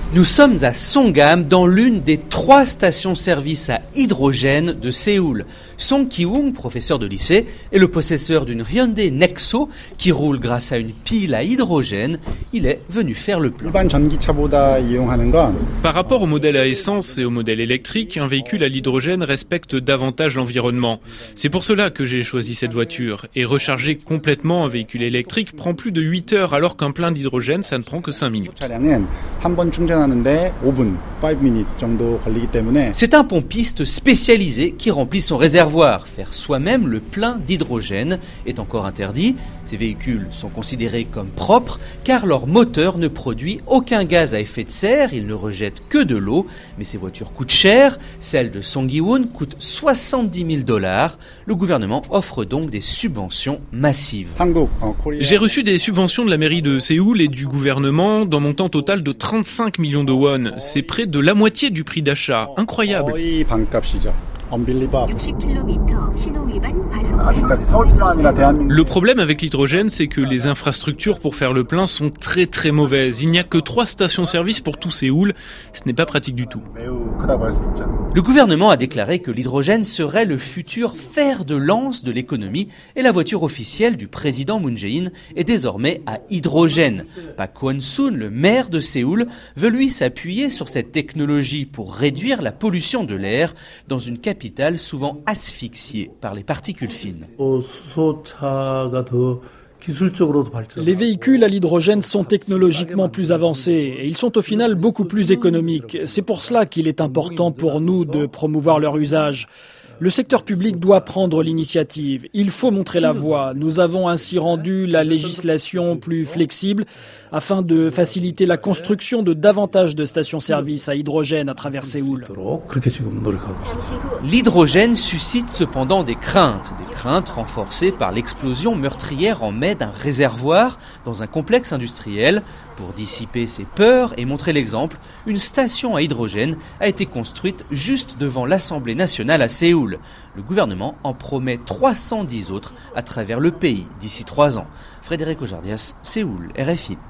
Nous sommes à Songgam, dans l'une des 3 stations-service à hydrogène de Séoul. Song Ki-woong, professeur de lycée, est le possesseur d'une Hyundai Nexo qui roule grâce à une pile à hydrogène. Il est venu faire le plein. Par rapport au modèle à essence et au modèle électrique, un véhicule à l'hydrogène respecte davantage l'environnement. C'est pour cela que j'ai choisi cette voiture. Et recharger complètement un véhicule électrique prend plus de 8 heures, alors qu'un plein d'hydrogène, ça ne prend que 5 minutes. C'est un pompiste spécialisé qui remplit son réservoir. Faire soi-même le plein d'hydrogène est encore interdit. Ces véhicules sont considérés comme propres car leur moteur ne produit aucun gaz à effet de serre, ils ne rejettent que de l'eau. Mais ces voitures coûtent cher. Celle de Song Ki-woong coûte $70 000. Le gouvernement offre donc des subventions massives. J'ai reçu des subventions de la mairie de Séoul et du gouvernement d'un montant total de 35 millions de won. C'est près de la moitié du prix d'achat. Incroyable. Le problème avec l'hydrogène, c'est que les infrastructures pour faire le plein sont très très mauvaises. Il n'y a que 3 stations-service pour tout Séoul. Ce n'est pas pratique du tout. Le gouvernement a déclaré que l'hydrogène serait le futur fer de lance de l'économie et la voiture officielle du président Moon Jae-in est désormais à hydrogène. Park Kwon-soon, le maire de Séoul, veut lui s'appuyer sur cette technologie pour réduire la pollution de l'air dans une capitale souvent asphyxiée par les particules fines. Les véhicules à l'hydrogène sont technologiquement plus avancés et ils sont au final beaucoup plus économiques. C'est pour cela qu'il est important pour nous de promouvoir leur usage. Le secteur public doit prendre l'initiative. Il faut montrer la voie. Nous avons ainsi rendu la législation plus flexible afin de faciliter la construction de davantage de stations-service à hydrogène à travers Séoul. L'hydrogène suscite cependant des craintes renforcées par l'explosion meurtrière en mai d'un réservoir dans un complexe industriel. Pour dissiper ces peurs et montrer l'exemple, une station à hydrogène a été construite juste devant l'Assemblée nationale à Séoul. Le gouvernement en promet 310 autres à travers le pays d'ici 3 ans. Frédéric Ojardias, Séoul, RFI.